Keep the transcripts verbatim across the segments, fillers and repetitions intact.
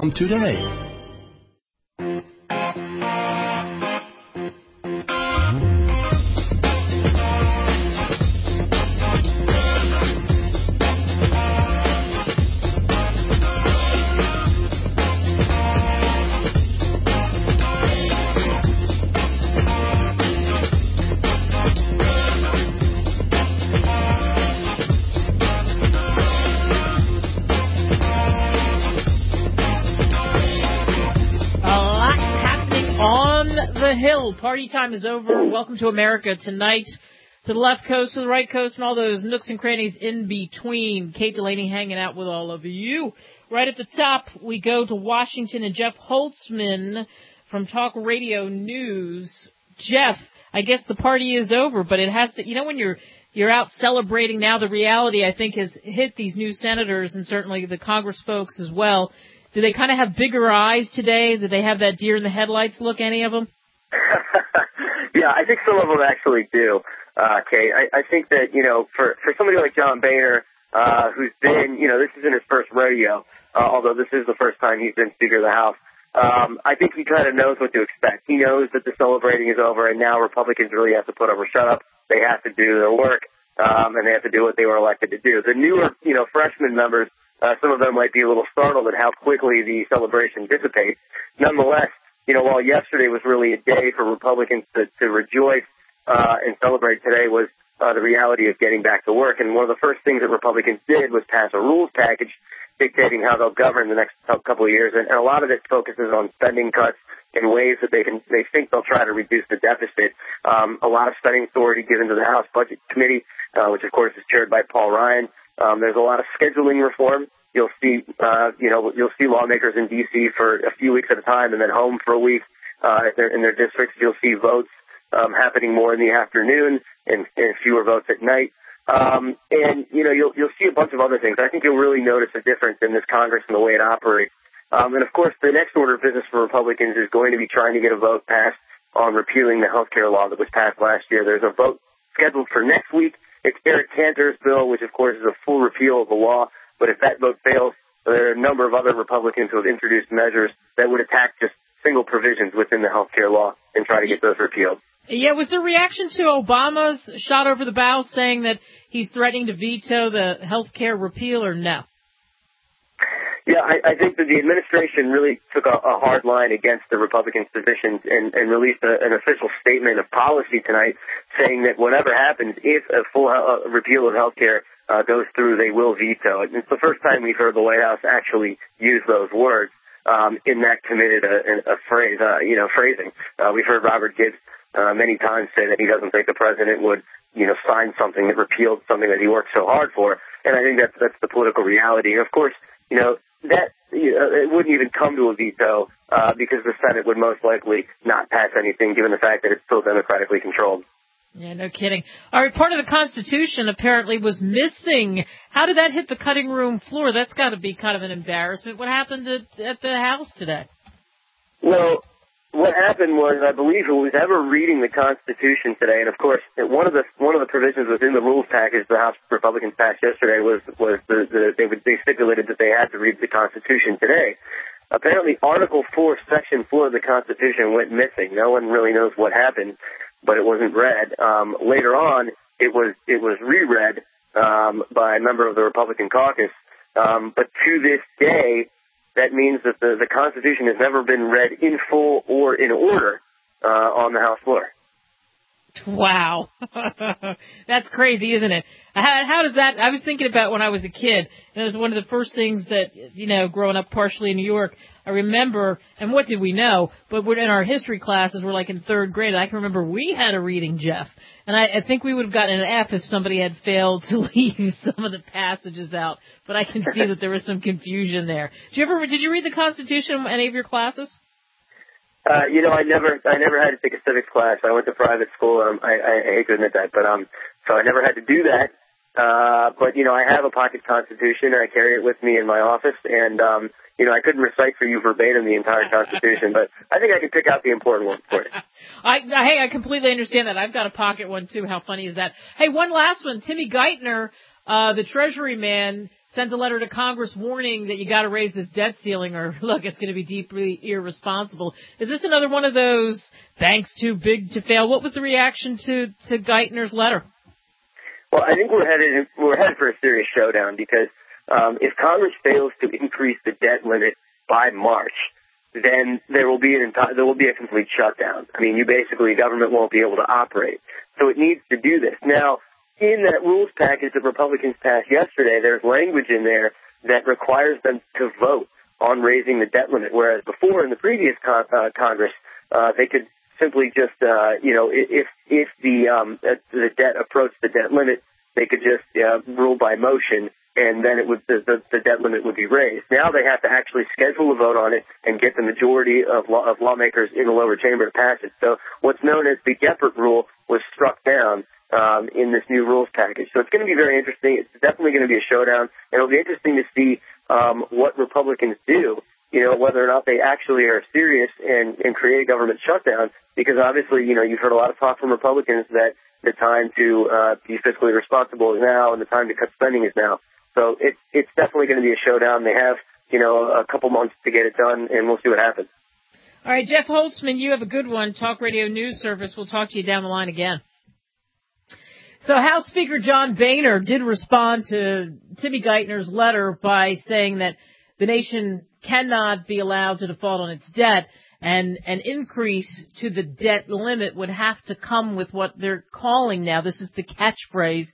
today. Hill. Party time is over. Welcome to America tonight. To the left coast, to the right coast, and all those nooks and crannies in between. Kate Delaney hanging out with all of you. Right at the top, we go to Washington and Jeff Holtzman from Talk Radio News. Jeff, I guess the party is over, but it has to, you know, when you're you're out celebrating now, the reality, I think, has hit these new senators and certainly the Congress folks as well. Do they kind of have bigger eyes today? Do they have that deer in the headlights look, any of them? Yeah, I think some of them actually do, uh, Kate. I, I think that, you know, for, for somebody like John Boehner, uh, who's been, you know, this isn't his first rodeo, uh, although this is the first time he's been Speaker of the House. Um, I think he kind of knows what to expect. He knows that the celebrating is over, and now Republicans really have to put up or shut up. They have to do their work, um, and they have to do what they were elected to do. The newer, you know, freshman members, uh, some of them might be a little startled at how quickly the celebration dissipates. Nonetheless, you know, while yesterday was really a day for Republicans to, to rejoice uh, and celebrate, today was uh, the reality of getting back to work. And one of the first things that Republicans did was pass a rules package dictating how they'll govern the next couple of years. And, and a lot of it focuses on spending cuts in ways that they can, they think they'll try to reduce the deficit. Um, a lot of spending authority given to the House Budget Committee, uh, which of course is chaired by Paul Ryan. Um, there's a lot of scheduling reform. You'll see, uh, you know, you'll see lawmakers in D C for a few weeks at a time and then home for a week, uh, in their, in their districts. You'll see votes, um, happening more in the afternoon and, and fewer votes at night. Um, and, you know, you'll, you'll see a bunch of other things. I think you'll really notice a difference in this Congress and the way it operates. Um, and of course, the next order of business for Republicans is going to be trying to get a vote passed on repealing the health care law that was passed last year. There's a vote scheduled for next week. It's Eric Cantor's bill, which of course is a full repeal of the law. But if that vote fails, there are a number of other Republicans who have introduced measures that would attack just single provisions within the health care law and try to get those repealed. Yeah, was the reaction to Obama's shot over the bow saying that he's threatening to veto the health care repeal or no? Yeah, I, I think that the administration really took a, a hard line against the Republicans' positions and, and released a, an official statement of policy tonight saying that whatever happens, if a full uh, repeal of health care uh, goes through, they will veto it. And it's the first time we've heard the White House actually use those words um, in that committed a, a phrase, uh, you know, phrasing. Uh, we've heard Robert Gibbs uh, many times say that he doesn't think the president would, you know, sign something that repealed something that he worked so hard for. And I think that's, that's the political reality. And of course, you know, that you know, it wouldn't even come to a veto uh, because the Senate would most likely not pass anything, given the fact that it's still democratically controlled. Yeah, no kidding. All right, part of the Constitution apparently was missing. How did that hit the cutting room floor? That's got to be kind of an embarrassment. What happened at, at the House today? Well, what happened was, I believe, who was ever reading the Constitution today, and of course, one of the one of the provisions within the rules package the House Republicans passed yesterday was was the, the they would, they stipulated that they had to read the Constitution today. Apparently, Article Four, Section Four of the Constitution went missing. No one really knows what happened, but it wasn't read. Um, later on, it was it was reread um, by a member of the Republican caucus, um, but to this day, that means that the, the Constitution has never been read in full or in order uh, on the House floor. Wow. That's crazy, isn't it? How, how does that, I was thinking about when I was a kid, and it was one of the first things that, you know, growing up partially in New York, I remember, and what did we know, but we're in our history classes, we're like in third grade, and I can remember we had a reading, Jeff, and I, I think we would have gotten an F if somebody had failed to leave some of the passages out, but I can see that there was some confusion there. Did you ever, did you read the Constitution in any of your classes? Uh, you know, I never, I never had to take a civics class. I went to private school. Um, I, I hate to admit that, but um, so I never had to do that. Uh, but you know, I have a pocket Constitution, and I carry it with me in my office. And um, you know, I couldn't recite for you verbatim the entire Constitution, but I think I could pick out the important ones for you. I, I, hey, I completely understand that. I've got a pocket one too. How funny is that? Hey, one last one. Timmy Geithner, uh, the Treasury man, sent a letter to Congress warning that you got to raise this debt ceiling or, look, it's going to be deeply irresponsible. Is this another one of those banks too big to fail? What was the reaction to, to Geithner's letter? Well, I think we're headed we're headed for a serious showdown because um, if Congress fails to increase the debt limit by March, then there will be an entire, there will be a complete shutdown. I mean, you basically, government won't be able to operate. So it needs to do this. Now, in that rules package that Republicans passed yesterday, there's language in there that requires them to vote on raising the debt limit, whereas before in the previous con- uh, Congress, uh, they could simply just, uh, you know, if if the um, the debt approached the debt limit, they could just uh, rule by motion, and then it would the, the, the debt limit would be raised. Now they have to actually schedule a vote on it and get the majority of, law, of lawmakers in the lower chamber to pass it. So what's known as the Gephardt rule was struck down um, in this new rules package. So it's going to be very interesting. It's definitely going to be a showdown, and it'll be interesting to see um, what Republicans do, you know, whether or not they actually are serious and, and create a government shutdown, because obviously, you know, you've heard a lot of talk from Republicans that the time to uh, be fiscally responsible is now and the time to cut spending is now. So it, it's definitely going to be a showdown. They have, you know, a couple months to get it done, and we'll see what happens. All right, Jeff Holtzman, you have a good one. Talk Radio News Service. We'll talk to you down the line again. So House Speaker John Boehner did respond to Timmy Geithner's letter by saying that the nation cannot be allowed to default on its debt, and an increase to the debt limit would have to come with what they're calling now, this is the catchphrase,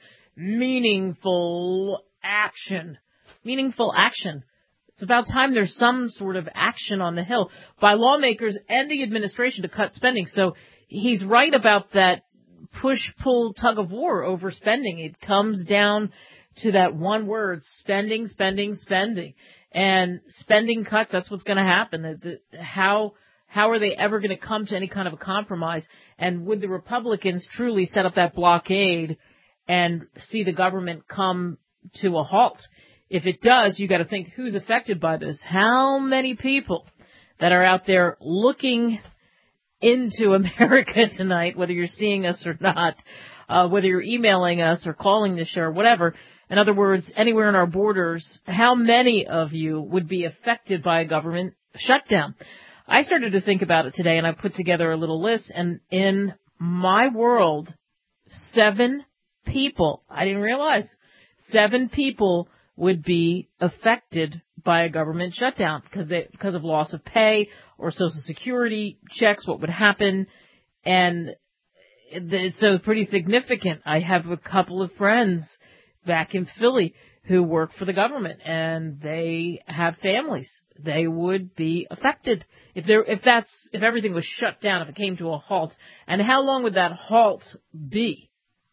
meaningful action. Meaningful action. It's about time there's some sort of action on the Hill by lawmakers and the administration to cut spending. So he's right about that push-pull tug-of-war over spending. It comes down to that one word, spending, spending, spending. And spending cuts, that's what's going to happen. The, the, how how are they ever going to come to any kind of a compromise? And would the Republicans truly set up that blockade and see the government come to a halt? If it does, you got to think who's affected by this. How many people that are out there looking into America tonight, whether you're seeing us or not, uh, whether you're emailing us or calling the show or whatever. In other words, anywhere in our borders, how many of you would be affected by a government shutdown? I started to think about it today, and I put together a little list, and in my world, seven people, I didn't realize, seven people would be affected by a government shutdown because they, because of loss of pay or Social Security checks, what would happen. And it's so pretty significant. I have a couple of friends back in Philly who work for the government, and they have families. They would be affected if there, if that's, if everything was shut down, if it came to a halt. And how long would that halt be?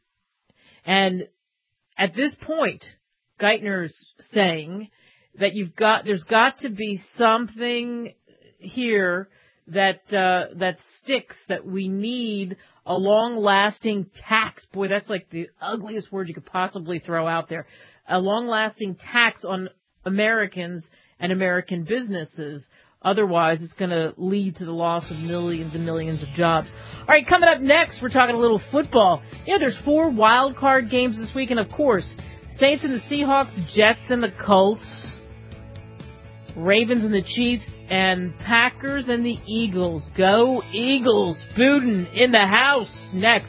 And at this point, Geithner's saying that you've got, there's got to be something here that, uh, that sticks, that we need a long-lasting tax. Boy, that's like the ugliest word you could possibly throw out there. A long-lasting tax on Americans and American businesses. Otherwise, it's going to lead to the loss of millions and millions of jobs. All right, coming up next, we're talking a little football. Yeah, there's four wild card games this week, and of course, Saints and the Seahawks, Jets and the Colts, Ravens and the Chiefs, and Packers and the Eagles. Go Eagles! Booten in the house next.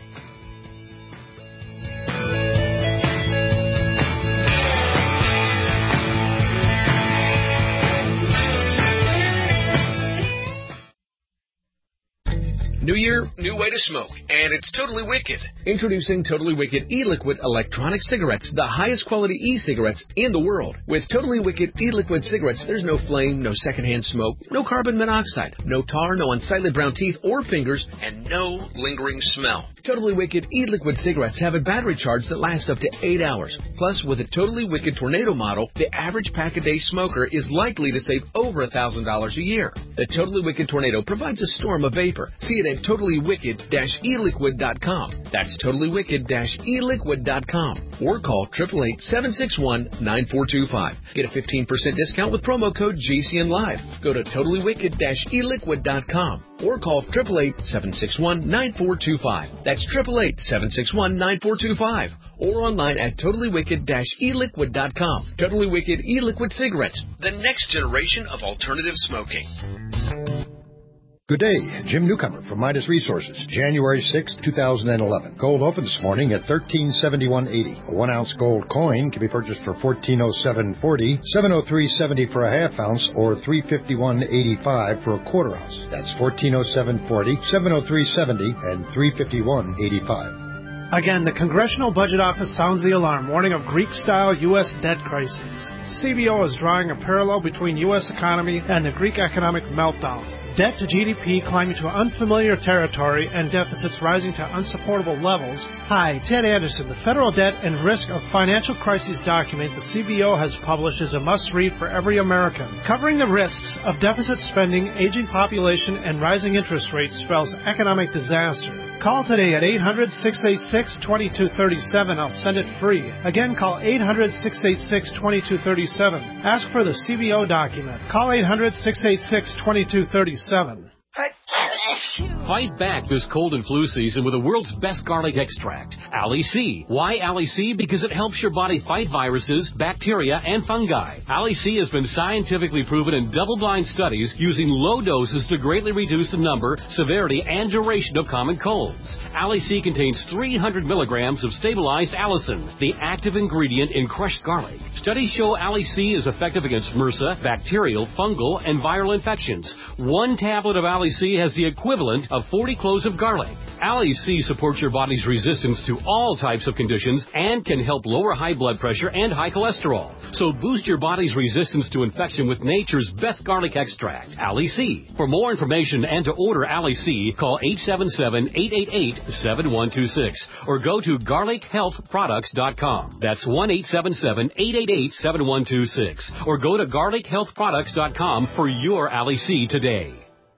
New year, new way to smoke, and it's totally wicked. Introducing Totally Wicked e-liquid electronic cigarettes, the highest quality e-cigarettes in the world. With Totally Wicked e-liquid cigarettes, there's no flame, no secondhand smoke, no carbon monoxide, no tar, no unsightly brown teeth or fingers, and no lingering smell. Totally Wicked e-liquid cigarettes have a battery charge that lasts up to eight hours. Plus, with a Totally Wicked Tornado model, the average pack-a-day smoker is likely to save over one thousand dollars a year. The Totally Wicked Tornado provides a storm of vapor. See it at totally wicked dash e liquid dot com. That's totally wicked dash e liquid dot com. or call eight eight eight, seven six one, nine four two five. Get a fifteen percent discount with promo code G C N Live. Go to totally wicked dash e liquid dot com or call eight eight eight, seven six one, nine four two five. That's eight eight eight, seven six one, nine four two five. Or online at totally wicked dash e liquid dot com. Totally Wicked e-liquid cigarettes, the next generation of alternative smoking. Good day, Jim Newcomer from Midas Resources, January sixth, two thousand eleven. Gold opened this morning at thirteen seventy-one eighty. A one-ounce gold coin can be purchased for fourteen oh seven forty, seven oh three seventy for a half ounce, or three fifty-one eighty-five for a quarter ounce. That's fourteen oh seven forty, seven oh three seventy, and three fifty-one eighty-five. Again, the Congressional Budget Office sounds the alarm, warning of Greek-style U S debt crises. C B O is drawing a parallel between U S economy and the Greek economic meltdown. Debt to G D P climbing to unfamiliar territory and deficits rising to unsupportable levels. Hi, Ted Anderson. The Federal Debt and Risk of Financial Crises document the C B O has published is a must-read for every American. Covering the risks of deficit spending, aging population, and rising interest rates spells economic disaster. Call today at eight hundred, six eight six, two two three seven. I'll send it free. Again, call eight hundred, six eight six, two two three seven. Ask for the C B O document. Call eight hundred, six eight six, two two three seven. Fight back this cold and flu season with the world's best garlic extract, Ali C. Why Ali C? Because it helps your body fight viruses, bacteria, and fungi. Ali C has been scientifically proven in double-blind studies using low doses to greatly reduce the number, severity, and duration of common colds. Ali C contains three hundred milligrams of stabilized allicin, the active ingredient in crushed garlic. Studies show Ali C is effective against MRSA, bacterial, fungal, and viral infections. One tablet of Ali C has the equivalent of forty cloves of garlic. Ali C supports your body's resistance to all types of conditions and can help lower high blood pressure and high cholesterol. So boost your body's resistance to infection with nature's best garlic extract, Ali C. For more information and to order Ali C, call eight seven seven, eight eight eight, seven one two six or go to garlic health products dot com. That's one eight seven seven, eight eight eight, seven one two six or go to garlic health products dot com for your Ali C today.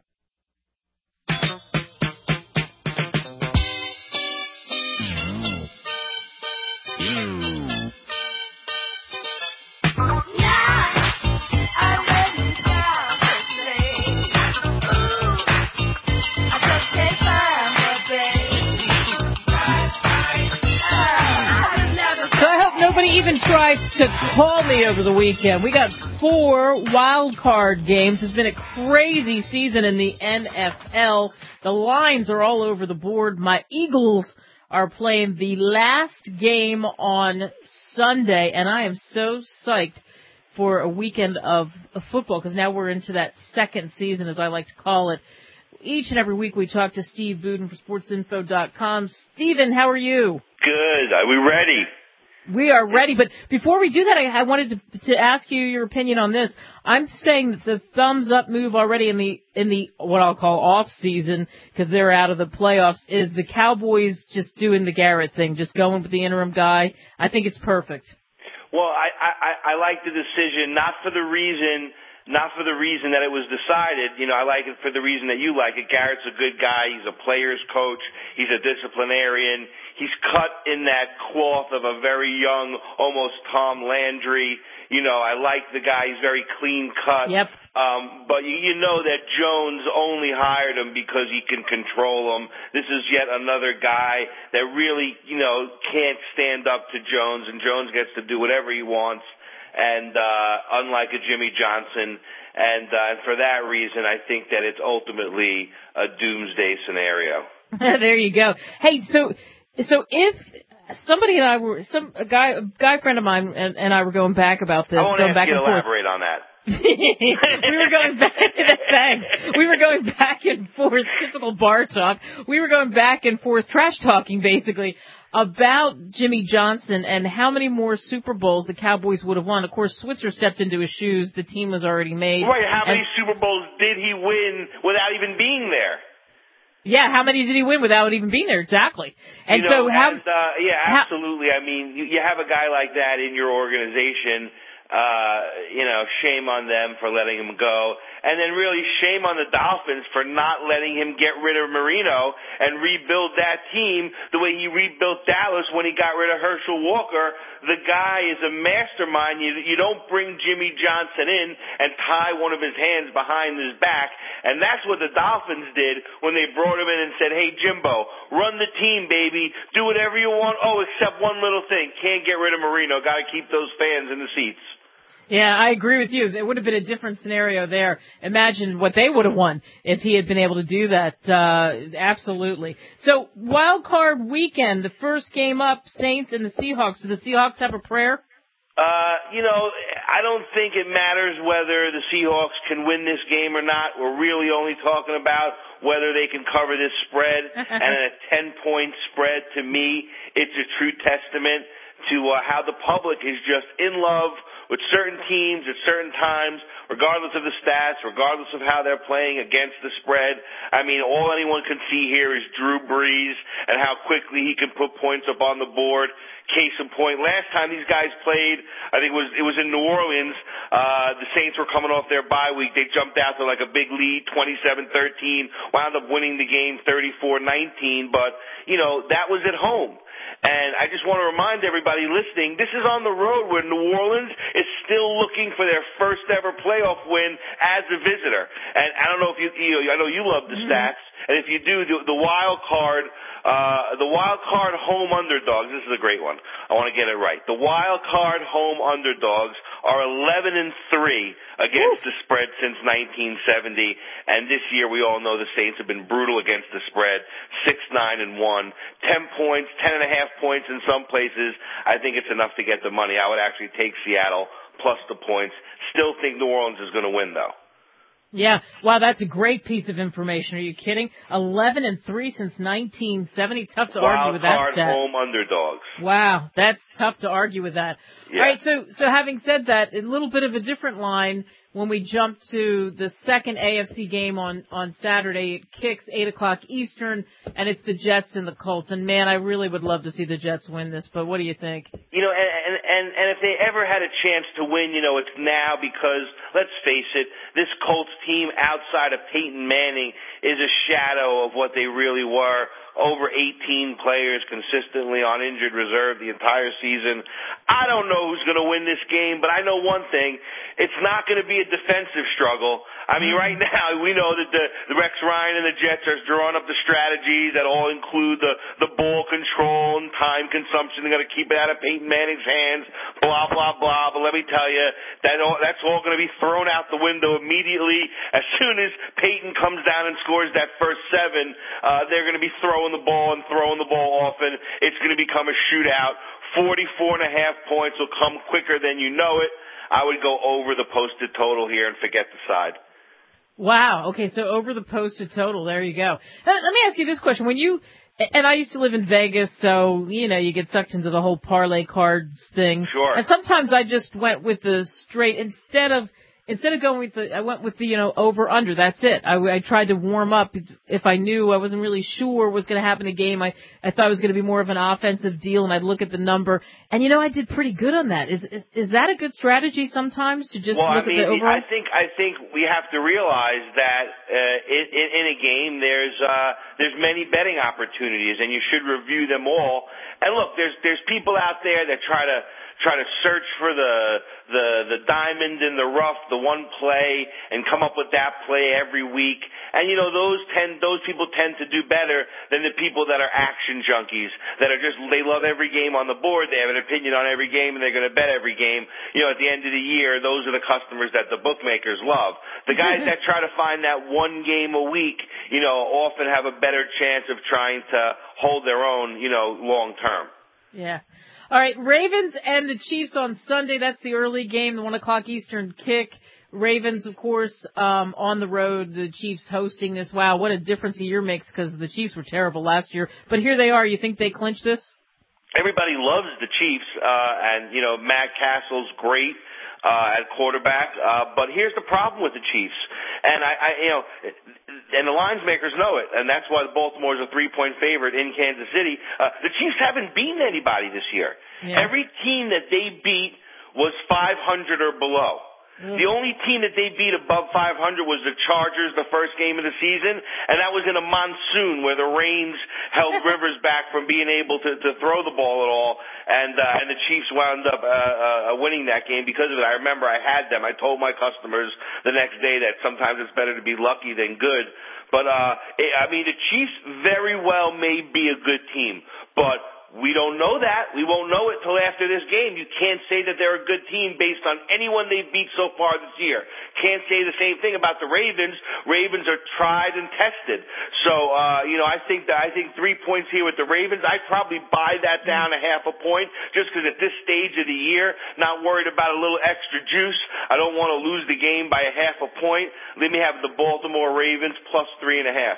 Even tries to call me over the weekend. We got four wild card games. It's been a crazy season in the N F L. The lines are all over the board. My Eagles are playing the last game on Sunday, and I am so psyched for a weekend of, of football because now we're into that second season, as I like to call it. Each and every week we talk to Steve Buden for sports info dot com. Steven, how are you? Good. Are we ready? We are ready, but before we do that, I, I wanted to, to ask you your opinion on this. I'm saying that the thumbs up move already in the in the what I'll call off season because they're out of the playoffs is the Cowboys just doing the Garrett thing, just going with the interim guy. I think it's perfect. Well, I I, I like the decision, not for the reason. Not for the reason that it was decided. You know, I like it for the reason that you like it. Garrett's a good guy. He's a player's coach. He's a disciplinarian. He's cut in that cloth of a very young, almost Tom Landry. You know, I like the guy. He's very clean cut. Yep. Um, but you, you know that Jones only hired him because he can control him. This is yet another guy that really, you know, can't stand up to Jones, and Jones gets to do whatever he wants. And uh, unlike a Jimmy Johnson, and, uh, and for that reason, I think that it's ultimately a doomsday scenario. There you go. Hey, so so if somebody and I were some a guy a guy friend of mine and, and I were going back about this, I won't going ask back you to and forth. elaborate on that. we were going back. Thanks. We were going back and forth. Typical bar talk. We were going back and forth, trash talking basically, about Jimmy Johnson and how many more Super Bowls the Cowboys would have won. Of course, Switzer stepped into his shoes. The team was already made. Right. How many and, Super Bowls did he win without even being there? Yeah, how many did he win without even being there? Exactly. And you know, so how? And, uh, yeah, absolutely. How, I mean, you, you have a guy like that in your organization. Uh, you know, shame on them for letting him go. and then really shame on the Dolphins for not letting him get rid of Marino and rebuild that team the way he rebuilt Dallas when he got rid of Herschel Walker. The guy is a mastermind. You, you don't bring Jimmy Johnson in and tie one of his hands behind his back, and that's what the Dolphins did when they brought him in and said, hey, Jimbo, run the team, baby. Do whatever you want. Oh, except one little thing. Can't get rid of Marino. Got to keep those fans in the seats. Yeah, I agree with you. There would have been a different scenario there. Imagine what they would have won if he had been able to do that. Uh, absolutely. So, wild card weekend, the first game up, Saints and the Seahawks. Do the Seahawks have a prayer? Uh, you know, I don't think it matters whether the Seahawks can win this game or not. We're really only talking about whether they can cover this spread. And a ten-point spread, to me, it's a true testament to uh, how the public is just in love with certain teams at certain times, regardless of the stats, regardless of how they're playing against the spread. I mean, all anyone can see here is Drew Brees and how quickly he can put points up on the board. Case in point, last time these guys played, I think it was it was in New Orleans. Uh, the Saints were coming off their bye week. They jumped out to like a big lead, twenty-seven thirteen, wound up winning the game thirty-four nineteen, but, you know, that was at home. And I just want to remind everybody listening, this is on the road where New Orleans is still looking for their first ever playoff win as a visitor. And I don't know if you, you know, I know you love the stats, and if you do, the, the wild card, uh, the wild card home underdogs, this is a great one. I want to get it right. The wild card home underdogs are eleven and three against Woo. the spread since nineteen seventy, and this year we all know the Saints have been brutal against the spread, six nine and one, ten points, ten and a half points in some places. I think it's enough to get the money. I would actually take Seattle plus the points. Still think New Orleans is going to win, though. Yeah, wow, that's a great piece of information. Are you kidding? Eleven and three since nineteen seventy. Tough to Wild argue with that card stat. home underdogs. Wow, that's tough to argue with that. Yeah. All right, so so having said that, a little bit of a different line when we jump to the second A F C game on on Saturday. It kicks eight o'clock Eastern, and it's the Jets and the Colts. And man, I really would love to see the Jets win this. But what do you think? You know, and and and if they ever had a chance to win, you know, it's now, because let's face it, this Colts team outside of Peyton Manning is a shadow of what they really were. Over eighteen players consistently on injured reserve the entire season. I don't know who's going to win this game, but I know one thing. It's not going to be a defensive struggle. I mean, right now, we know that the, the Rex Ryan and the Jets are drawing up the strategies that all include the, the ball control and time consumption. They're going to keep it out of Peyton Manning's hands, blah, blah, blah. But let me tell you, that all, that's all going to be thrown out the window immediately. As soon as Peyton comes down and scores that first seven, uh, they're going to be throwing the ball and throwing the ball often. It's going to become a shootout. forty-four and a half points will come quicker than you know it. I would go over the posted total here and forget the side. Wow. Okay, so over the posted total. There you go. Let me ask you this question. When you, and I used to live in Vegas, so, you know, you get sucked into the whole parlay cards thing. Sure. And sometimes I just went with the straight, instead of, Instead of going with the, I went with the, you know, over under. That's it. I, I tried to warm up. If I knew I wasn't really sure what was going to happen in the game, I, I thought it was going to be more of an offensive deal, and I'd look at the number. And you know, I did pretty good on that. Is is, is that a good strategy sometimes to just well, look I mean, at the overall? I think I think we have to realize that uh, in, in a game there's uh, there's many betting opportunities, and you should review them all. And look, there's there's people out there that try to. try to search for the the the diamond in the rough, the one play, and come up with that play every week. And you know, those tend those people tend to do better than the people that are action junkies, that are just, they love every game on the board, they have an opinion on every game, and they're going to bet every game. You know, at the end of the year, those are the customers that the bookmakers love. The guys that try to find that one game a week, you know, often have a better chance of trying to hold their own, you know, long term. Yeah. All right, Ravens and the Chiefs on Sunday. That's the early game, the one o'clock Eastern kick. Ravens, of course, um, on the road. The Chiefs hosting this. Wow, what a difference a year makes, because the Chiefs were terrible last year. But here they are. You think they clinch this? Everybody loves the Chiefs, uh, and, you know, Matt Castle's great uh, at quarterback. Uh, but here's the problem with the Chiefs. And, I, I, you know, and the lines makers know it, and that's why Baltimore is a three-point favorite in Kansas City. Uh, the Chiefs haven't beaten anybody this year. Yeah. Every team that they beat was five hundred or below. The only team that they beat above five hundred was the Chargers the first game of the season, and that was in a monsoon where the rains held Rivers back from being able to, to throw the ball at all, and uh, and the Chiefs wound up uh, uh, winning that game because of it. I remember I had them. I told my customers the next day that sometimes it's better to be lucky than good. But, uh, I mean, the Chiefs very well may be a good team, but we don't know that. We won't know it till after this game. You can't say that they're a good team based on anyone they've beat so far this year. Can't say the same thing about the Ravens. Ravens are tried and tested. So, uh, you know, I think that I think three points here with the Ravens. I'd probably buy that down a half a point just because at this stage of the year, not worried about a little extra juice. I don't want to lose the game by a half a point. Let me have the Baltimore Ravens plus three and a half.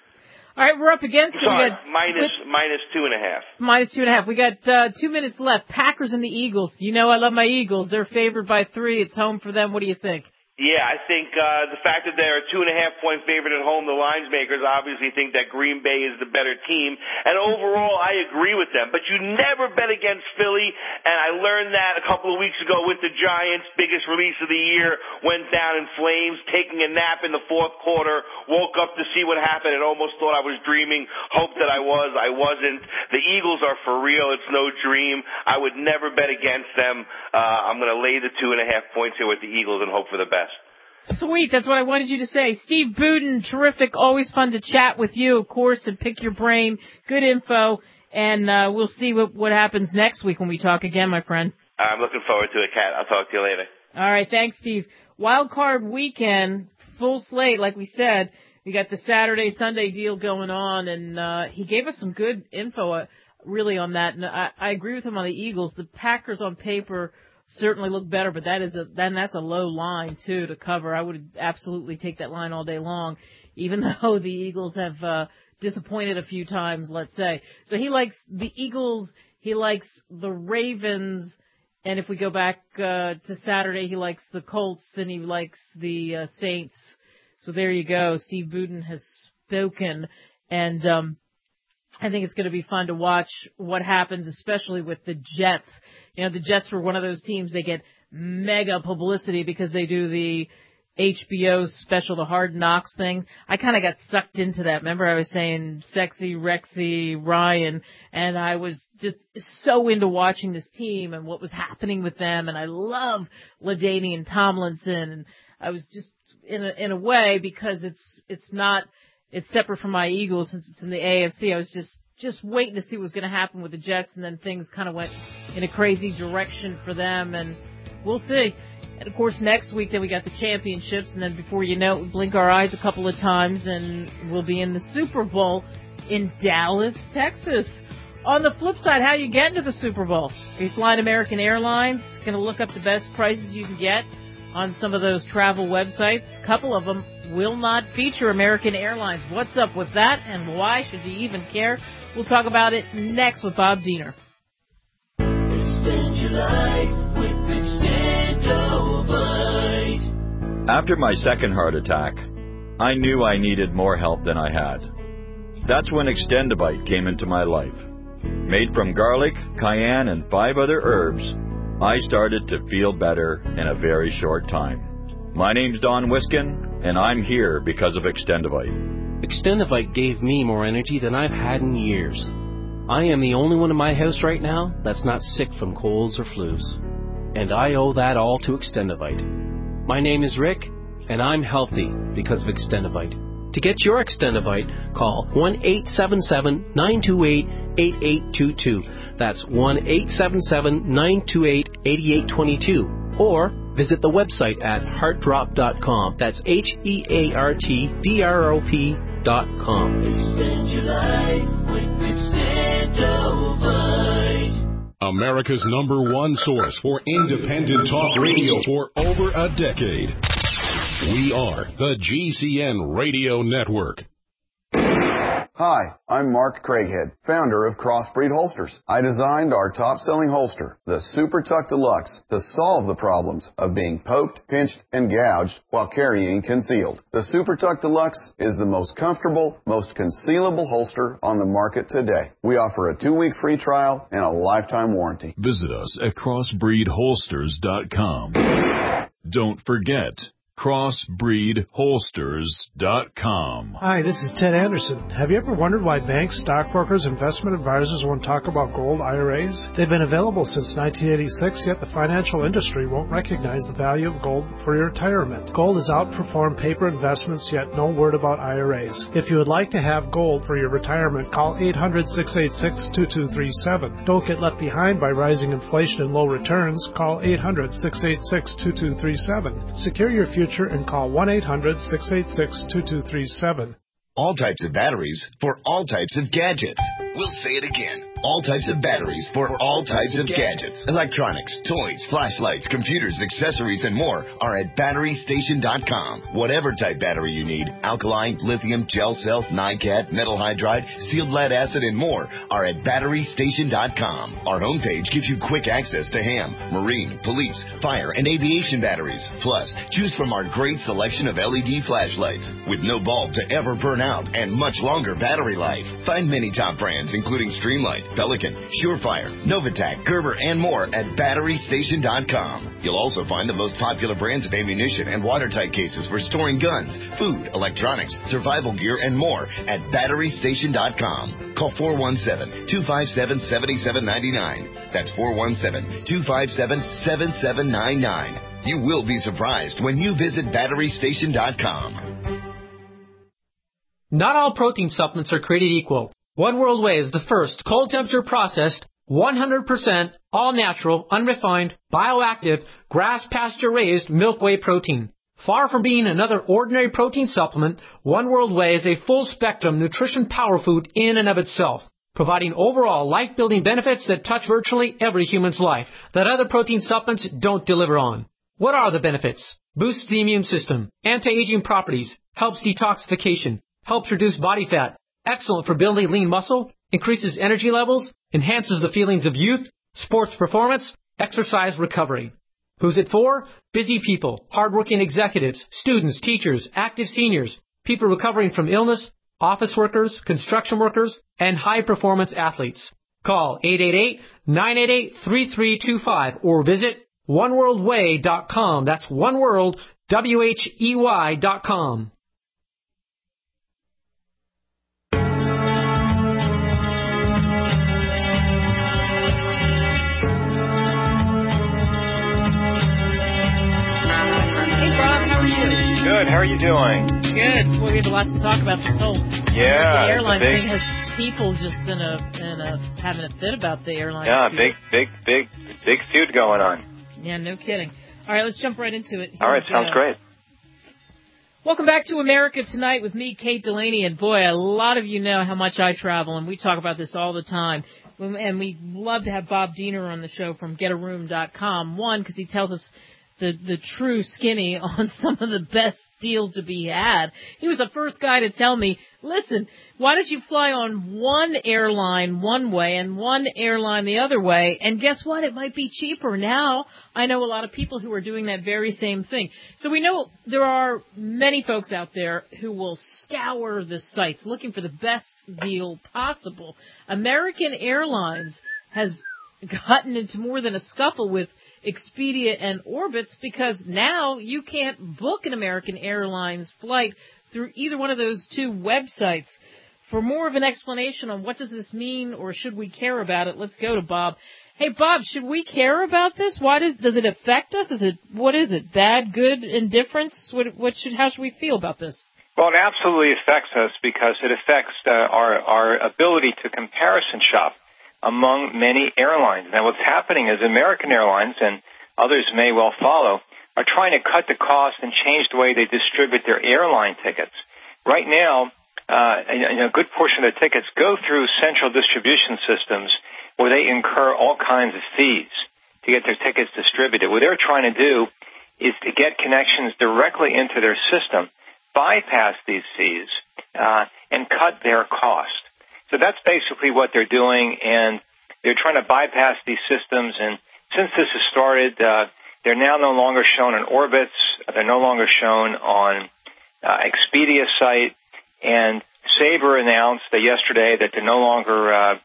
All right, we're up against it. Sorry, we got, minus, minus two and a half. Minus two and a half. We got uh, two minutes left. Packers and the Eagles. You know I love my Eagles. They're favored by three. It's home for them. What do you think? Yeah, I think uh, the fact that they're a two and a half point favorite at home, the lines makers obviously think that Green Bay is the better team. And overall, I agree with them. But you never bet against Philly, and I learned that a couple of weeks ago with the Giants. Biggest release of the year, went down in flames, taking a nap in the fourth quarter, woke up to see what happened and almost thought I was dreaming, hoped that I was. I wasn't. The Eagles are for real. It's no dream. I would never bet against them. Uh, I'm going to lay the two and a half points here with the Eagles and hope for the best. Sweet, that's what I wanted you to say. Steve Buden, terrific, always fun to chat with you, of course, and pick your brain. Good info, and uh, we'll see what, what happens next week when we talk again, my friend. I'm looking forward to it, Kat. I'll talk to you later. All right, thanks, Steve. Wild card weekend, full slate, like we said. We got the Saturday-Sunday deal going on, and uh, he gave us some good info, uh, really, on that. And I, I agree with him on the Eagles. The Packers on paper certainly look better, but that is a then that's a low line too to cover. I would absolutely take that line all day long, even though the Eagles have uh, disappointed a few times, let's say. So he likes the Eagles, he likes the Ravens, and if we go back uh, to Saturday, he likes the Colts and he likes the uh, Saints. So there you go. Steve Buden has spoken, and um, I think it's going to be fun to watch what happens, especially with the Jets. You know, the Jets were one of those teams, they get mega publicity because they do the H B O special, the Hard Knocks thing. I kind of got sucked into that. Remember I was saying sexy, Rexy, Ryan, and I was just so into watching this team and what was happening with them, and I love LaDainian Tomlinson, and I was just in a, in a way because it's, it's not, it's separate from my Eagles since it's in the A F C. I was just, just waiting to see what was going to happen with the Jets, and then things kind of went in a crazy direction for them, and we'll see. And, of course, next week, then we got the championships, and then before you know it, we blink our eyes a couple of times, and we'll be in the Super Bowl in Dallas, Texas. On the flip side, how you get into the Super Bowl? Are you flying American Airlines? Going to look up the best prices you can get on some of those travel websites. A couple of them will not feature American Airlines. What's up with that, and why should you even care? We'll talk about it next with Bob Diener. Extend your life with Extendovite. After my second heart attack, I knew I needed more help than I had. That's when Extendovite came into my life. Made from garlic, cayenne, and five other herbs, I started to feel better in a very short time. My name's Don Wiskin, and I'm here because of Extendovite. Extendovite gave me more energy than I've had in years. I am the only one in my house right now that's not sick from colds or flus. And I owe that all to Extendovite. My name is Rick, and I'm healthy because of Extendovite. To get your Extendovite, call one eight seven seven, nine two eight, eight eight two two. That's one eight seven seven, nine two eight, eight eight two two. Or visit the website at heart drop dot com. That's H E A R T D R O P dot com. Extend your life with Extendovite. America's number one source for independent talk radio for over a decade. We are the G C N Radio Network. Hi, I'm Mark Craighead, founder of Crossbreed Holsters. I designed our top-selling holster, the Super Tuck Deluxe, to solve the problems of being poked, pinched, and gouged while carrying concealed. The Super Tuck Deluxe is the most comfortable, most concealable holster on the market today. We offer a two-week free trial and a lifetime warranty. Visit us at crossbreed holsters dot com. Don't forget, crossbreed holsters dot com. Hi, this is Ted Anderson. Have you ever wondered why banks, stockbrokers, investment advisors won't talk about gold I R As? They've been available since nineteen eighty-six, yet the financial industry won't recognize the value of gold for your retirement. Gold has outperformed paper investments, yet no word about I R As. If you would like to have gold for your retirement, call eight hundred, six eight six, two two three seven. Don't get left behind by rising inflation and low returns. Call eight hundred, six eight six, two two three seven. Secure your future and call one eight hundred, six eight six, two two three seven. All types of batteries for all types of gadgets. We'll say it again. All types of batteries for all types of gadgets. Electronics, toys, flashlights, computers, accessories, and more are at battery station dot com. Whatever type battery you need, alkaline, lithium, gel cell, NiCad, metal hydride, sealed lead acid, and more are at battery station dot com. Our homepage gives you quick access to ham, marine, police, fire, and aviation batteries. Plus, choose from our great selection of L E D flashlights with no bulb to ever burn out and much longer battery life. Find many top brands including Streamlight, Pelican, Surefire, Novatac, Gerber, and more at battery station dot com. You'll also find the most popular brands of ammunition and watertight cases for storing guns, food, electronics, survival gear, and more at battery station dot com. Call four one seven, two five seven, seven seven nine nine. That's four one seven, two five seven, seven seven nine nine. You will be surprised when you visit battery station dot com. Not all protein supplements are created equal. One World Whey is the first cold temperature processed, one hundred percent all natural, unrefined, bioactive, grass pasture raised milk whey protein. Far from being another ordinary protein supplement, One World Whey is a full spectrum nutrition power food in and of itself, providing overall life building benefits that touch virtually every human's life that other protein supplements don't deliver on. What are the benefits? Boosts the immune system, anti-aging properties, helps detoxification, helps reduce body fat, excellent for building lean muscle, increases energy levels, enhances the feelings of youth, sports performance, exercise recovery. Who's it for? Busy people, hardworking executives, students, teachers, active seniors, people recovering from illness, office workers, construction workers, and high-performance athletes. Call eight eight eight, nine eight eight, three three two five or visit one world whey dot com. That's oneworld, W H E Y dot com. Good. How are you doing? Good. Well, we have a lot to talk about. This whole yeah, the airline big, thing has people just in a in a having a fit about the airline. Yeah, feud. big, big, big, big feud going on. Yeah, no kidding. All right, let's jump right into it. All right, sounds uh, great. Welcome back to America Tonight with me, Kate Delaney, and boy, a lot of you know how much I travel, and we talk about this all the time. And we love to have Bob Diener on the show from get a room dot com. One, because he tells us the the true skinny on some of the best deals to be had. He was the first guy to tell me, listen, why don't you fly on one airline one way and one airline the other way? And guess what? It might be cheaper. Now I know a lot of people who are doing that very same thing. So we know there are many folks out there who will scour the sites looking for the best deal possible. American Airlines has gotten into more than a scuffle with Expedia and Orbitz because now you can't book an American Airlines flight through either one of those two websites. For more of an explanation on what does this mean or should we care about it, let's go to Bob. Hey, Bob, should we care about this? Why does does it affect us? Is it what is it? Bad, good, indifference? What what should how should we feel about this? Well, it absolutely affects us because it affects uh, our our ability to comparison shop among many airlines. Now, what's happening is American Airlines, and others may well follow, are trying to cut the cost and change the way they distribute their airline tickets. Right now, uh, a good portion of the tickets go through central distribution systems where they incur all kinds of fees to get their tickets distributed. What they're trying to do is to get connections directly into their system, bypass these fees, uh, and cut their cost. So that's basically what they're doing, and they're trying to bypass these systems. And since this has started, uh, they're now no longer shown on Orbitz. They're no longer shown on uh, Expedia's site. And Sabre announced that yesterday that they're no longer uh,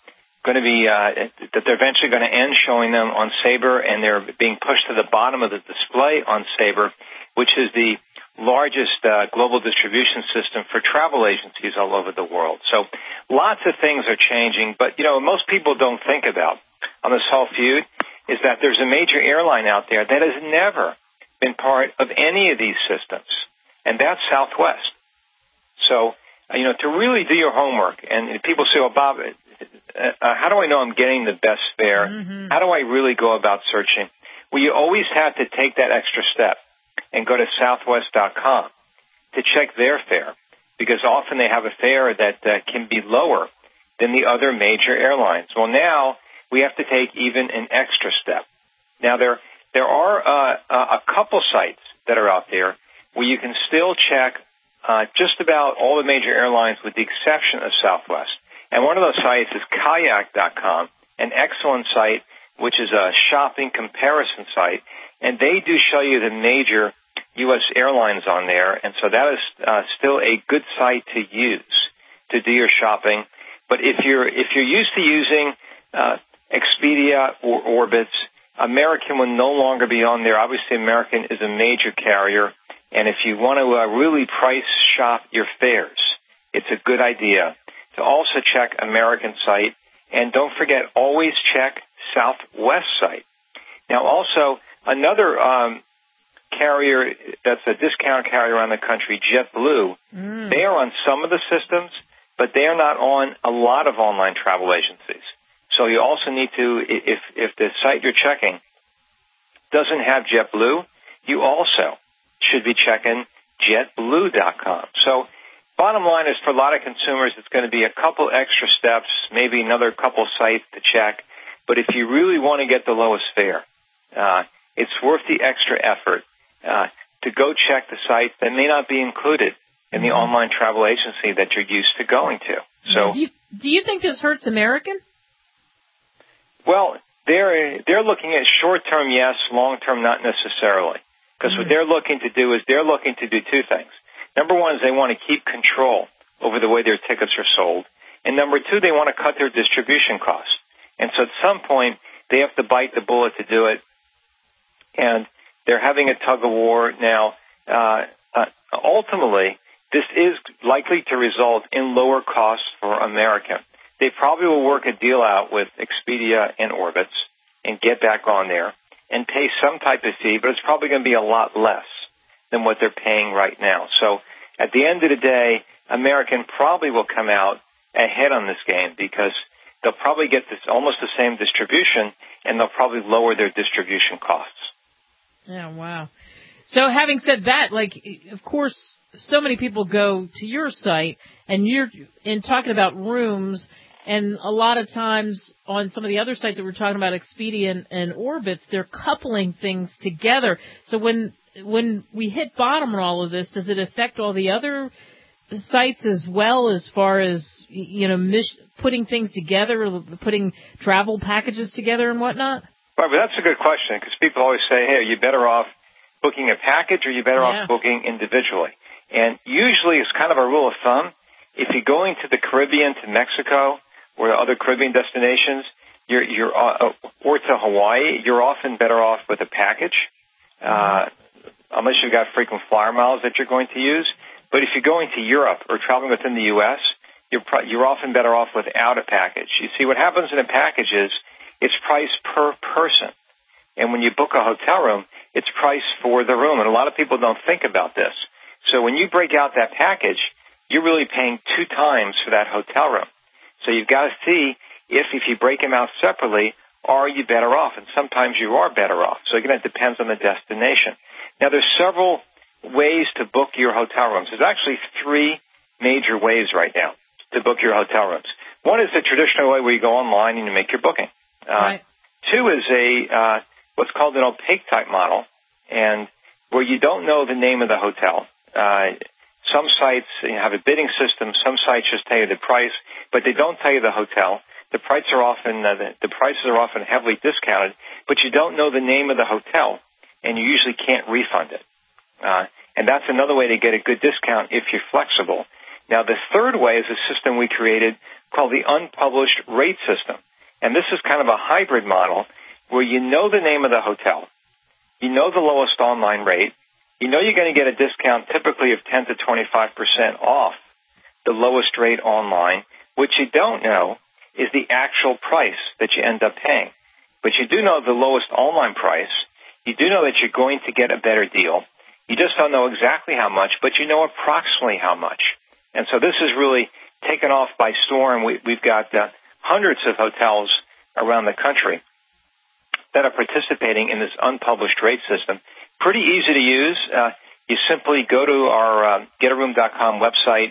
going to be uh, that they're eventually going to end showing them on Sabre, and they're being pushed to the bottom of the display on Sabre, which is the largest uh, global distribution system for travel agencies all over the world. So lots of things are changing, but, you know, most people don't think about on this whole feud is that there's a major airline out there that has never been part of any of these systems, and that's Southwest. So, you know, to really do your homework, and people say, well, Bob, uh, how do I know I'm getting the best fare? Mm-hmm. How do I really go about searching? Well, you always have to take that extra step and go to southwest dot com to check their fare, because often they have a fare that uh, can be lower than the other major airlines. Well, now we have to take even an extra step. Now, there there are uh, a couple sites that are out there where you can still check uh, just about all the major airlines with the exception of Southwest. And one of those sites is kayak dot com, an excellent site, which is a shopping comparison site. And they do show you the major U S airlines on there, and so that is uh, still a good site to use to do your shopping. But if you're if you're used to using uh, Expedia or Orbitz, American will no longer be on there. Obviously, American is a major carrier, and if you want to uh, really price shop your fares, it's a good idea to also check American site, and don't forget, always check Southwest site. Now, also, another um, carrier that's a discount carrier around the country, JetBlue, mm. they are on some of the systems, but they are not on a lot of online travel agencies. So you also need to, if if the site you're checking doesn't have JetBlue, you also should be checking jet blue dot com. So bottom line is, for a lot of consumers, it's going to be a couple extra steps, maybe another couple sites to check. But if you really want to get the lowest fare, uh, it's worth the extra effort uh, to go check the sites that may not be included in the online travel agency that you're used to going to. So, do you, do you think this hurts American? Well, they're they're looking at short-term, yes, long-term, not necessarily. Because mm-hmm. what they're looking to do is they're looking to do two things. Number one is they want to keep control over the way their tickets are sold. And number two, they want to cut their distribution costs. And so at some point, they have to bite the bullet to do it. And they're having a tug-of-war now. Uh, uh, ultimately, this is likely to result in lower costs for American. They probably will work a deal out with Expedia and Orbitz and get back on there and pay some type of fee, but it's probably going to be a lot less than what they're paying right now. So at the end of the day, American probably will come out ahead on this game because they'll probably get this almost the same distribution, and they'll probably lower their distribution costs. Yeah, wow. So having said that, like, of course, so many people go to your site, and you're in talking about rooms, and a lot of times on some of the other sites that we're talking about, Expedia and, and Orbitz, they're coupling things together. So when when we hit bottom on all of this, does it affect all the other sites as well, as far as, you know, mis- putting things together, putting travel packages together and whatnot? Right, but that's a good question, because people always say, hey, are you better off booking a package or are you better yeah. off booking individually? And usually it's kind of a rule of thumb. If you're going to the Caribbean, to Mexico, or other Caribbean destinations, you're, you're, uh, or to Hawaii, you're often better off with a package, uh, unless you've got frequent flyer miles that you're going to use. But if you're going to Europe or traveling within the U S, you're, pro- you're often better off without a package. You see, what happens in a package is it's priced per person. And when you book a hotel room, it's priced for the room. And a lot of people don't think about this. So when you break out that package, you're really paying two times for that hotel room. So you've got to see if, if you break them out separately, are you better off? And sometimes you are better off. So again, it depends on the destination. Now, there's several ways to book your hotel rooms. There's actually three major ways right now to book your hotel rooms. One is the traditional way where you go online and you make your booking. Uh, right. Two is a uh, what's called an opaque type model, and where you don't know the name of the hotel. Uh, some sites you know, have a bidding system. Some sites just tell you the price, but they don't tell you the hotel. The prices are often uh, the, the prices are often heavily discounted, but you don't know the name of the hotel, and you usually can't refund it. Uh, and that's another way to get a good discount if you're flexible. Now, the third way is a system we created called the unpublished rate system. And this is kind of a hybrid model where you know the name of the hotel, you know the lowest online rate, you know you're going to get a discount typically of ten to twenty-five percent off the lowest rate online. What you don't know is the actual price that you end up paying. But you do know the lowest online price. You do know that you're going to get a better deal. You just don't know exactly how much, but you know approximately how much. And so this is really taken off by storm. We, we've got uh, hundreds of hotels around the country that are participating in this unpublished rate system. Pretty easy to use. Uh, you simply go to our uh, get a room dot com website,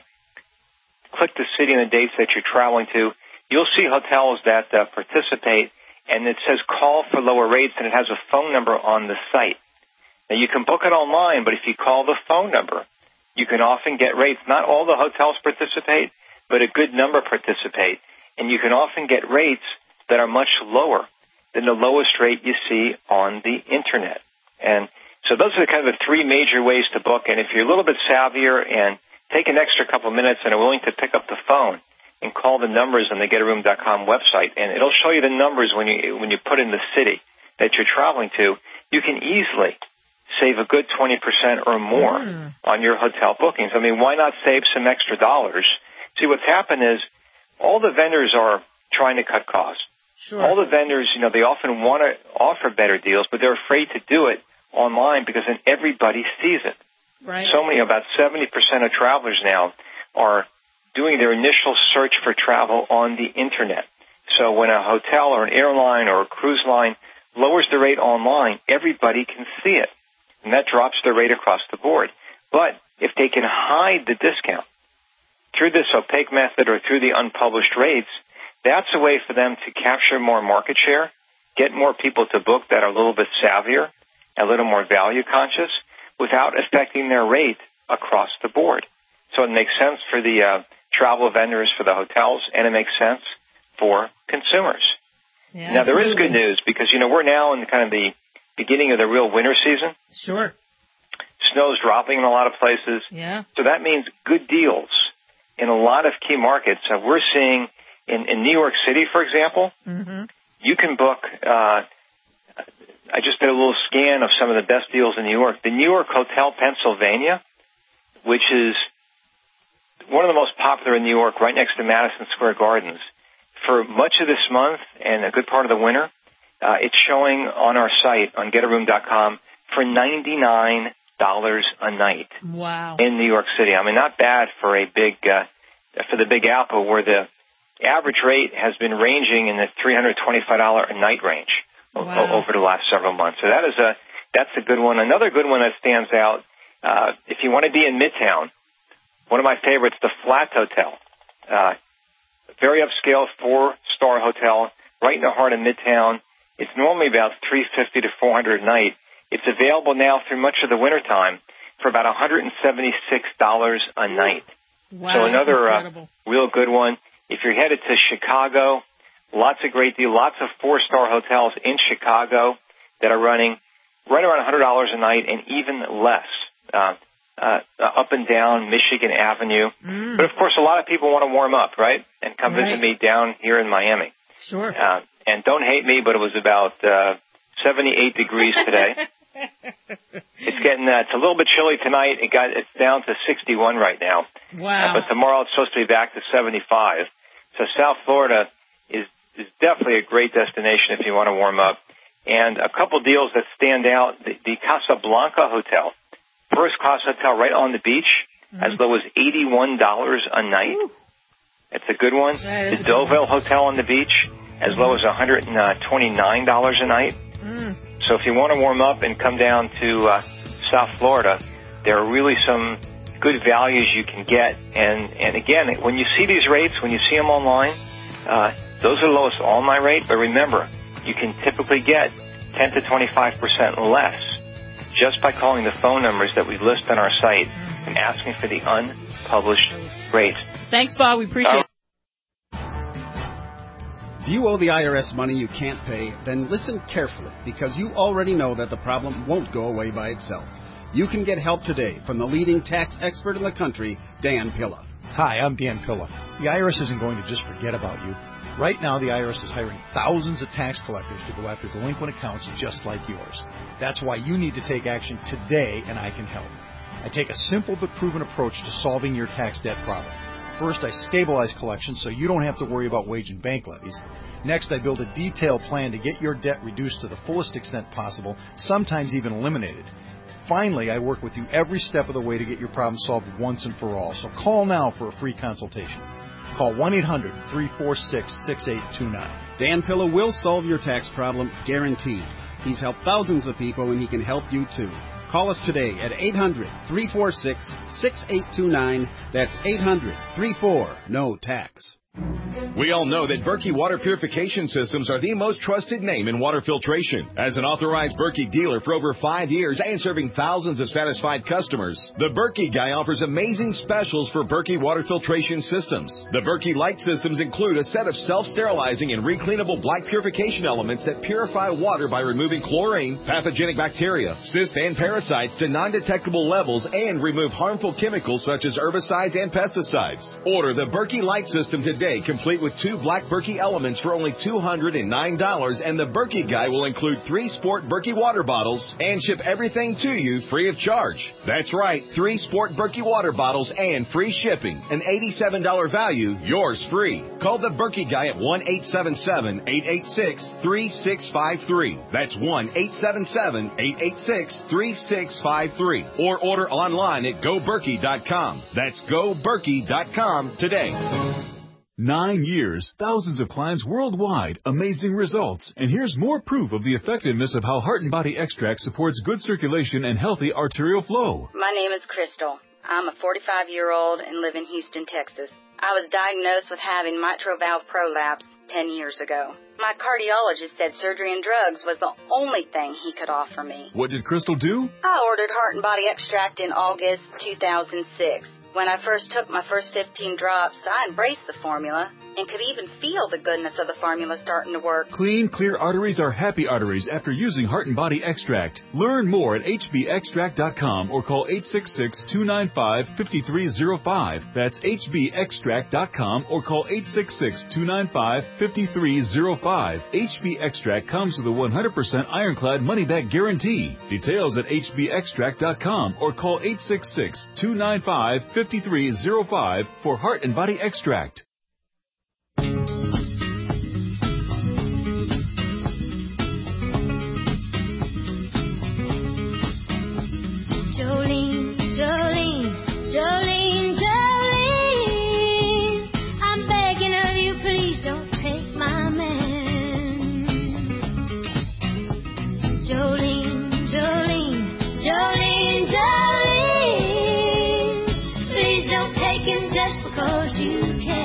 click the city and the dates that you're traveling to. You'll see hotels that uh, participate, and it says call for lower rates, and it has a phone number on the site. Now, you can book it online, but if you call the phone number, you can often get rates. Not all the hotels participate, but a good number participate, and you can often get rates that are much lower than the lowest rate you see on the Internet. And so those are kind of the three major ways to book, and if you're a little bit savvier and take an extra couple minutes and are willing to pick up the phone and call the numbers on the get a room dot com website, and it'll show you the numbers when you when you put in the city that you're traveling to, you can easily save a good twenty percent or more mm. on your hotel bookings. I mean, why not save some extra dollars? See, what's happened is all the vendors are trying to cut costs. Sure. All the vendors, you know, they often want to offer better deals, but they're afraid to do it online because then everybody sees it. Right. So many, about seventy percent of travelers now are doing their initial search for travel on the Internet. So when a hotel or an airline or a cruise line lowers the rate online, everybody can see it. And that drops the rate across the board. But if they can hide the discount through this opaque method or through the unpublished rates, that's a way for them to capture more market share, get more people to book that are a little bit savvier, a little more value conscious, without affecting their rate across the board. So it makes sense for the uh, travel vendors, for the hotels, and it makes sense for consumers. Yeah, now, there absolutely. is good news because, you know, we're now in kind of the beginning of the real winter season. Sure. Snow's dropping in a lot of places. Yeah. So that means good deals in a lot of key markets. So we're seeing in, in New York City, for example, mm-hmm. you can book, uh, I just did a little scan of some of the best deals in New York. The New York Hotel Pennsylvania, which is one of the most popular in New York, right next to Madison Square Gardens, for much of this month and a good part of the winter, Uh, it's showing on our site, on get a room dot com, for ninety-nine dollars a night. Wow. In New York City. I mean, not bad for a big, uh, for the Big Apple, where the average rate has been ranging in the three hundred twenty-five dollars a night range wow. o- over the last several months. So that is a, that's a good one. Another good one that stands out, uh, if you want to be in Midtown, one of my favorites, the Flat Hotel. Uh, very upscale, four-star hotel, right in the heart of Midtown. It's normally about three hundred fifty to four hundred a night. It's available now through much of the wintertime for about one hundred seventy-six dollars a night. Wow, so another uh, real good one. If you're headed to Chicago, lots of great deals, lots of four-star hotels in Chicago that are running right around one hundred dollars a night and even less uh, uh, up and down Michigan Avenue. Mm. But, of course, a lot of people want to warm up, right, and come right. visit me down here in Miami. Sure. Uh, and don't hate me, but it was about uh, seventy-eight degrees today. It's getting uh, it's a little bit chilly tonight. It got it's down to sixty-one right now. Wow. Uh, but tomorrow it's supposed to be back to seventy-five. So South Florida is is definitely a great destination if you want to warm up. And a couple deals that stand out: the, the Casablanca Hotel, first class hotel right on the beach, mm-hmm. as low as eighty-one dollars a night. Ooh. It's a good one. The Deauville Hotel on the beach, as low as one hundred twenty-nine dollars a night. Mm. So if you want to warm up and come down to uh, South Florida, there are really some good values you can get. And, and again, when you see these rates, when you see them online, uh, those are the lowest online rate. But remember, you can typically get ten to twenty-five percent less just by calling the phone numbers that we list on our site mm-hmm. and asking for the unpublished rates. Thanks, Bob. We appreciate it. If you owe the I R S money you can't pay, then listen carefully, because you already know that the problem won't go away by itself. You can get help today from the leading tax expert in the country, Dan Pilla. Hi, I'm Dan Pilla. The I R S isn't going to just forget about you. Right now, the I R S is hiring thousands of tax collectors to go after delinquent accounts just like yours. That's why you need to take action today, and I can help. I take a simple but proven approach to solving your tax debt problem. First, I stabilize collections so you don't have to worry about wage and bank levies. Next, I build a detailed plan to get your debt reduced to the fullest extent possible, sometimes even eliminated. Finally, I work with you every step of the way to get your problem solved once and for all. So call now for a free consultation. Call one eight hundred, three four six, six eight two nine. Dan Pilla will solve your tax problem, guaranteed. He's helped thousands of people, and he can help you too. Call us today at eight hundred, three four six, six eight two nine. That's eight hundred, three four, N O tax. We all know that Berkey Water Purification Systems are the most trusted name in water filtration. As an authorized Berkey dealer for over five years and serving thousands of satisfied customers, the Berkey Guy offers amazing specials for Berkey Water Filtration Systems. The Berkey Light Systems include a set of self-sterilizing and recleanable black purification elements that purify water by removing chlorine, pathogenic bacteria, cysts, and parasites to non-detectable levels and remove harmful chemicals such as herbicides and pesticides. Order the Berkey Light System today, complete with two black Berkey elements for only two hundred nine dollars, and the Berkey Guy will include three Sport Berkey water bottles and ship everything to you free of charge. That's right, three Sport Berkey water bottles and free shipping. An eighty-seven dollars value, yours free. Call the Berkey Guy at one eight seven seven, eight eight six, three six five three. That's one eight seven seven, eight eight six, three six five three. Or order online at go berkey dot com. That's go berkey dot com today. Nine years, thousands of clients worldwide, amazing results. And here's more proof of the effectiveness of how Heart and Body Extract supports good circulation and healthy arterial flow. My name is Crystal. I'm a forty-five-year-old and live in Houston, Texas. I was diagnosed with having mitral valve prolapse ten years ago. My cardiologist said surgery and drugs was the only thing he could offer me. What did Crystal do? I ordered Heart and Body Extract in August two thousand six. When I first took my first fifteen drops, I embraced the formula and could even feel the goodness of the formula starting to work. Clean, clear arteries are happy arteries after using Heart and Body Extract. Learn more at h b extract dot com or call eight six six, two nine five, five three zero five. That's h b extract dot com or call eight six six, two nine five, five three zero five. H B Extract comes with a one hundred percent ironclad money-back guarantee. Details at h b extract dot com or call eight six six, two nine five, five three zero five for Heart and Body Extract. Jolene, Jolene, Jolene, Jolene, I'm begging of you, please don't take my man. Jolene, Jolene, Jolene, Jolene, please don't take him just because you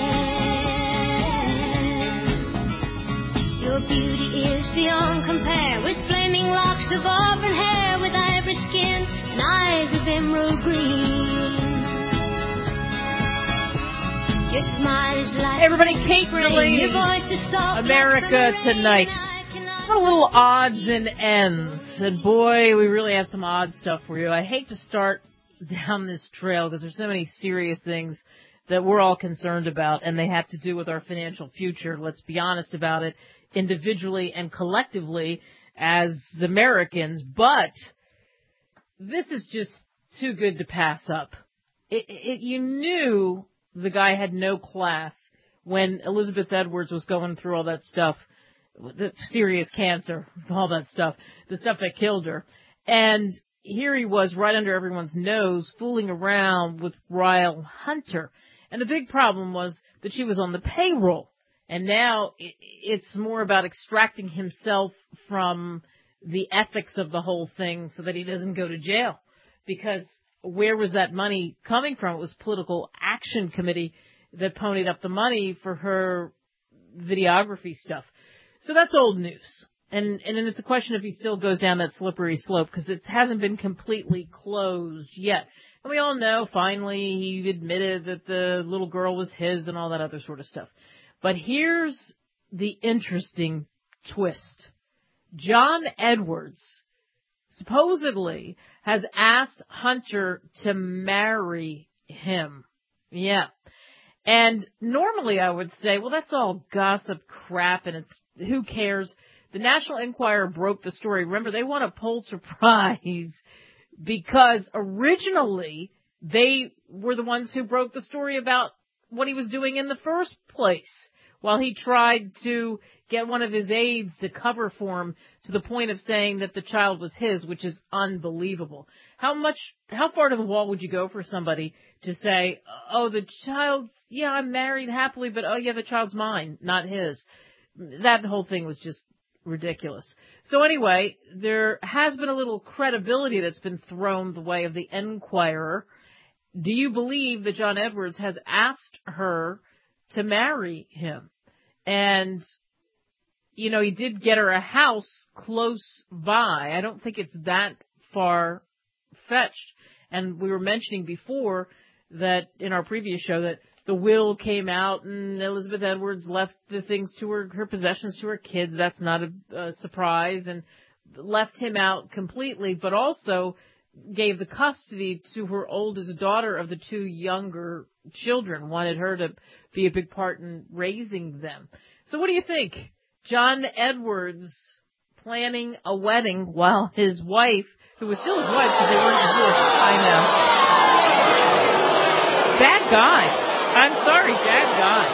can. Your beauty is beyond compare, with flaming locks of auburn hair, with ivory skin and eyes of emerald green. Your smile is like hey everybody, Kate Delaney, your voice is soft, America Tonight. A little odds and ends, and boy, we really have some odd stuff for you. I hate to start down this trail because there's so many serious things that we're all concerned about, and they have to do with our financial future. Let's be honest about it, individually and collectively as Americans, but this is just too good to pass up. It, it, you knew the guy had no class when Elizabeth Edwards was going through all that stuff, the serious cancer, all that stuff, the stuff that killed her. And here he was right under everyone's nose fooling around with Ryle Hunter. And the big problem was that she was on the payroll. And now it, it's more about extracting himself from the ethics of the whole thing so that he doesn't go to jail. Because where was that money coming from? It was Political Action Committee that ponied up the money for her videography stuff. So that's old news. And and then it's a question if he still goes down that slippery slope, because it hasn't been completely closed yet. And we all know, finally, he admitted that the little girl was his and all that other sort of stuff. But here's the interesting twist. John Edwards supposedly has asked Hunter to marry him. Yeah. And normally I would say, well, that's all gossip crap and it's, who cares? The National Enquirer broke the story. Remember, they won a Pulitzer Prize because originally they were the ones who broke the story about what he was doing in the first place while he tried to get one of his aides to cover for him to the point of saying that the child was his, which is unbelievable. How much, how far to the wall would you go for somebody to say, oh, the child's, yeah, I'm married happily, but oh yeah, the child's mine, not his. That whole thing was just ridiculous. So anyway, there has been a little credibility that's been thrown the way of the Enquirer. Do you believe that John Edwards has asked her to marry him? And, you know, he did get her a house close by. I don't think it's that far fetched. And we were mentioning before that in our previous show that the will came out and Elizabeth Edwards left the things to her, her possessions to her kids. That's not a, a surprise, and left him out completely, but also gave the custody to her oldest daughter of the two younger children, wanted her to be a big part in raising them. So what do you think? John Edwards planning a wedding while his wife, who was still his wife because they weren't divorced, I know. Bad guy. I'm sorry, bad guy.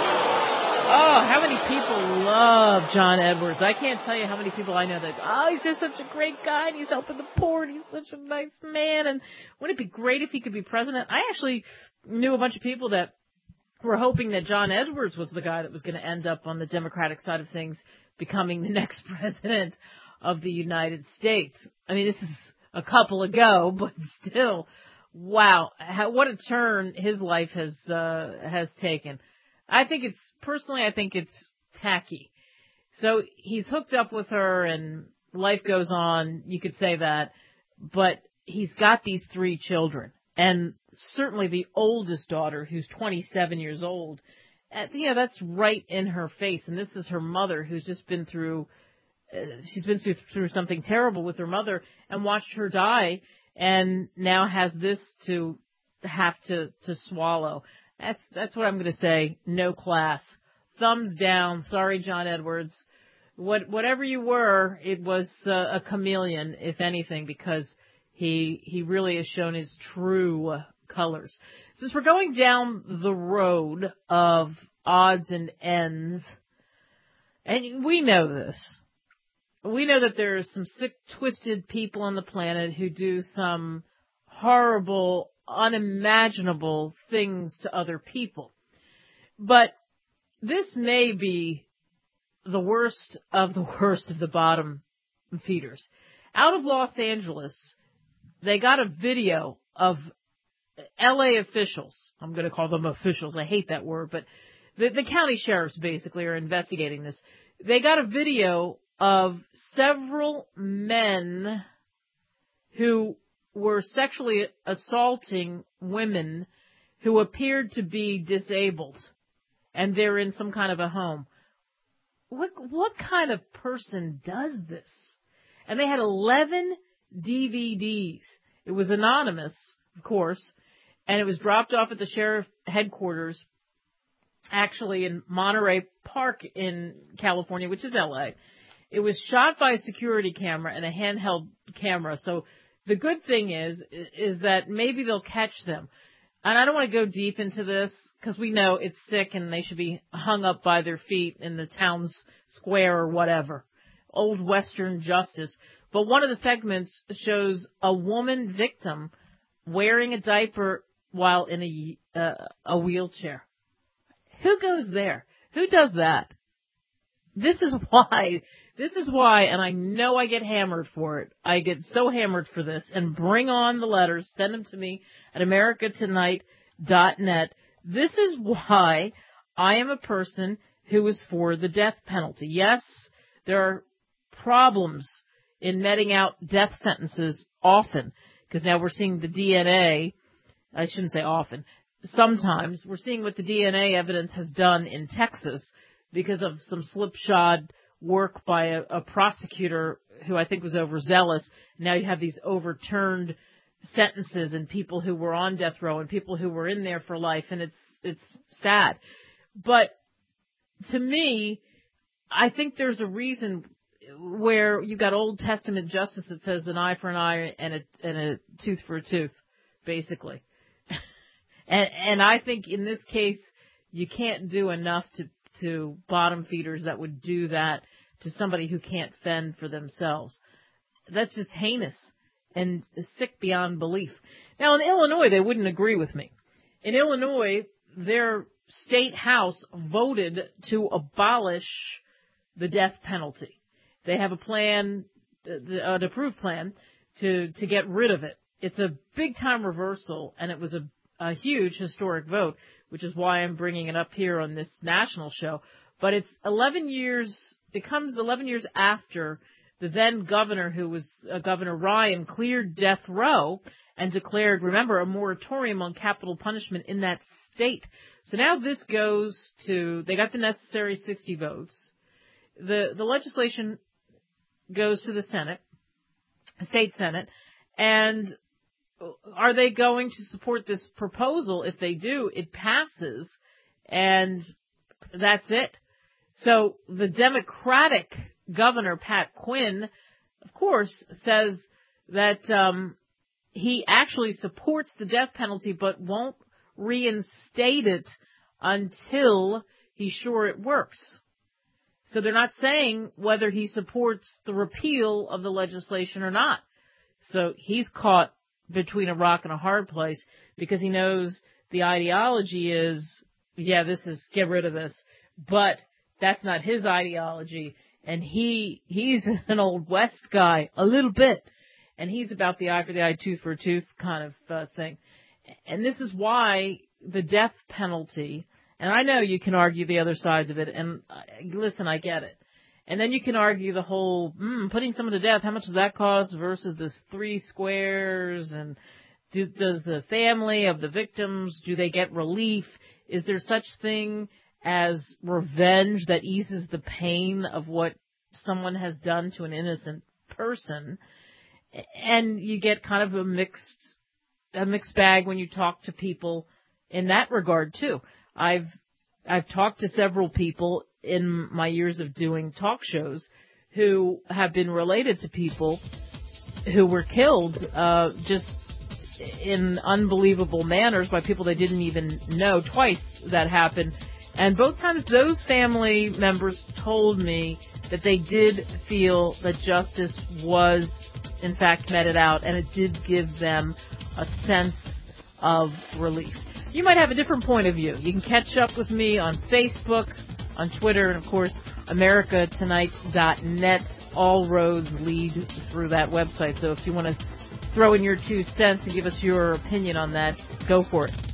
Oh, how many people love John Edwards? I can't tell you how many people I know that, oh, he's just such a great guy, and he's helping the poor, and he's such a nice man, and wouldn't it be great if he could be president? I actually knew a bunch of people that were hoping that John Edwards was the guy that was going to end up on the Democratic side of things, becoming the next president of the United States. I mean, this is a couple ago, but still, wow, how, what a turn his life has uh, has taken. I think it's, personally, I think it's tacky. So he's hooked up with her and life goes on, you could say that, but he's got these three children. And certainly the oldest daughter, who's twenty-seven years old, uh, yeah, that's right in her face. And this is her mother, who's just been through, uh, she's been through, through something terrible with her mother and watched her die, and now has this to have to, to swallow. That's, that's what I'm going to say. No class. Thumbs down. Sorry, John Edwards. What, whatever you were, it was uh, a chameleon, if anything, because he, he really has shown his true colors. Since we're going down the road of odds and ends, and we know this, we know that there are some sick, twisted people on the planet who do some horrible, unimaginable things to other people. But this may be the worst of the worst of the bottom feeders. Out of Los Angeles, they got a video of L A officials. I'm going to call them officials. I hate that word, but the, the county sheriffs basically are investigating this. They got a video of several men who were sexually assaulting women who appeared to be disabled, and they're in some kind of a home. What what kind of person does this? And they had eleven D V Ds. It was anonymous, of course, and it was dropped off at the sheriff headquarters, actually in Monterey Park in California, which is L A. It was shot by a security camera and a handheld camera, so the good thing is, is that maybe they'll catch them. And I don't want to go deep into this because we know it's sick and they should be hung up by their feet in the town's square or whatever. Old Western justice. But one of the segments shows a woman victim wearing a diaper while in a, uh, a wheelchair. Who goes there? Who does that? This is why, this is why, and I know I get hammered for it. I get so hammered for this, and bring on the letters, send them to me at america tonight dot net. This is why I am a person who is for the death penalty. Yes, there are problems in meting out death sentences often, because now we're seeing the D N A, I shouldn't say often, sometimes we're seeing what the D N A evidence has done in Texas, because of some slipshod work by a, a prosecutor who I think was overzealous. Now you have these overturned sentences and people who were on death row and people who were in there for life, and it's it's sad. But to me, I think there's a reason where you got Old Testament justice that says an eye for an eye and a, and a tooth for a tooth, basically. and, and I think in this case, you can't do enough to, to bottom feeders that would do that to somebody who can't fend for themselves. That's just heinous and sick beyond belief. Now, in Illinois, they wouldn't agree with me. In Illinois, their state house voted to abolish the death penalty. They have a plan, an approved plan, to, to get rid of it. It's a big-time reversal, and it was a, a huge historic vote, which is why I'm bringing it up here on this national show. But it's eleven years, it comes eleven years after the then governor, who was uh, Governor Ryan, cleared death row and declared, remember, a moratorium on capital punishment in that state. So now this goes to, they got the necessary sixty votes. The, the legislation goes to the Senate, state Senate, and are they going to support this proposal? If they do, it passes, and that's it. So the Democratic governor, Pat Quinn, of course, says that um, he actually supports the death penalty but won't reinstate it until he's sure it works. So they're not saying whether he supports the repeal of the legislation or not. So he's caught between a rock and a hard place because he knows the ideology is, yeah, this is, get rid of this. But that's not his ideology. And he, he's an old West guy, a little bit. And he's about the eye for the eye, tooth for a tooth kind of uh, thing. And this is why the death penalty, and I know you can argue the other sides of it, and uh, listen, I get it. And then you can argue the whole, mm, putting someone to death, how much does that cost versus this three squares, and do, does the family of the victims, do they get relief? Is there such thing as revenge that eases the pain of what someone has done to an innocent person? And you get kind of a mixed, a mixed bag when you talk to people in that regard too. I've I've talked to several people in my years of doing talk shows who have been related to people who were killed uh, just in unbelievable manners by people they didn't even know. Twice that happened. And both times those family members told me that they did feel that justice was, in fact, meted out, and it did give them a sense of relief. You might have a different point of view. You can catch up with me on Facebook, on Twitter, and, of course, America Tonight dot net. All roads lead through that website. So if you want to throw in your two cents and give us your opinion on that, go for it.